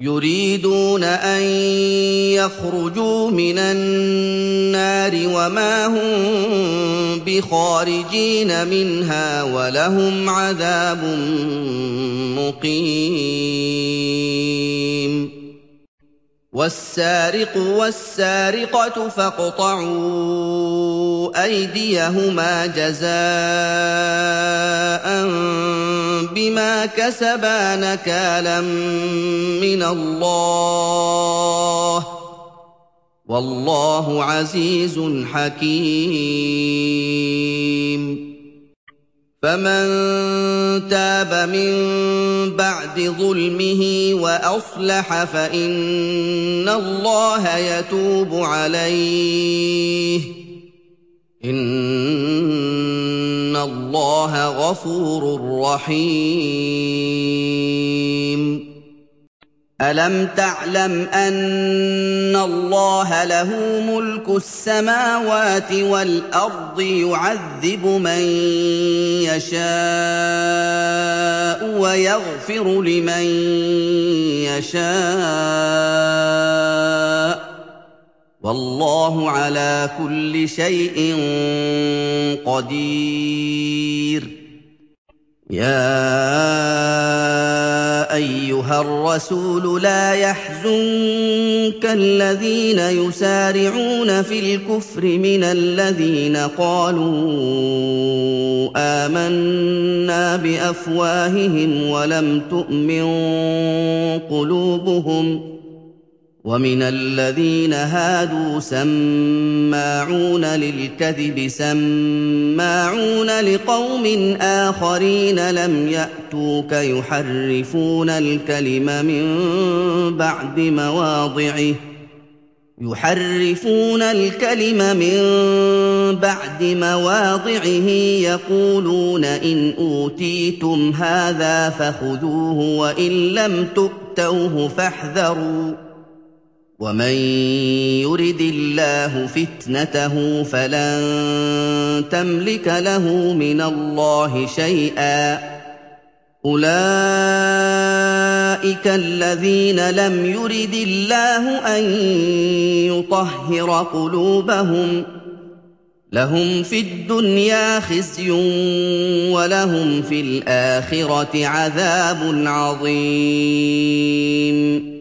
يُرِيدُونَ أَن يَخْرُجُوا مِنَ النَّارِ وَمَا هُم بِخَارِجِينَ مِنْهَا وَلَهُمْ عَذَابٌ مُّقِيمٌ وَالسَّارِقُ وَالسَّارِقَةُ فَاقْطَعُوا أَيْدِيَهُمَا جَزَاءً بِمَا كَسَبَا نَكَالًا مِّنَ اللَّهِ ۗ وَاللَّهُ عَزِيزٌ حَكِيمٌ فَمَن تَابَ مِن بَعْدِ ظُلْمِهِ وَأَصْلَحَ فَإِنَّ اللَّهَ يَتُوبُ عَلَيْهِ ۗ إِنَّ اللَّهَ غَفُورٌ رَّحِيمٌ أَلَمْ تَعْلَمْ أَنَّ اللَّهَ لَهُ مُلْكُ السَّمَاوَاتِ وَالْأَرْضِ يُعَذِّبُ مَن يَشَاءُ وَيَغْفِرُ لِمَن يَشَاءُ ۗ وَاللَّهُ عَلَىٰ كُلِّ شَيْءٍ قَدِيرٌ يَا أَيُّهَا الرَّسُولُ لَا يَحْزُنكَ الَّذِينَ يُسَارِعُونَ في الْكُفْرِ مِنَ الَّذِينَ قَالُوا آمَنَّا بِأَفْوَاهِهِمْ وَلَمْ تُؤْمِن قُلُوبُهُمْ ۛ وَمِنَ الَّذِينَ هَادُوا سَمَّاعُونَ لِلْكَذِبِ سَمَّاعُونَ لِقَوْمٍ آخَرِينَ لَمْ يَأْتُوكَ يُحَرِّفُونَ الْكَلِمَ مِن بَعْدِ مَوَاضِعِهِ يَقُولُونَ إِنْ أُوتِيتُمْ هَٰذَا فَخُذُوهُ وَإِن لَّمْ تُؤْتَوْهُ فَاحْذَرُوا ۚ وَمَن يُرِدِ اللَّهُ فِتْنَتَهُ فَلَن تَمْلِكَ لَهُ مِنَ اللَّهِ شَيْئًا ۚ أُولَٰئِكَ الَّذِينَ لَمْ يُرِدِ اللَّهُ أَن يُطَهِّرَ قُلُوبَهُمْ ۚ لَهُمْ فِي الدُّنْيَا خِزْيٌ وَلَهُمْ فِي الْآخِرَةِ عَذَابٌ عَظِيمٌ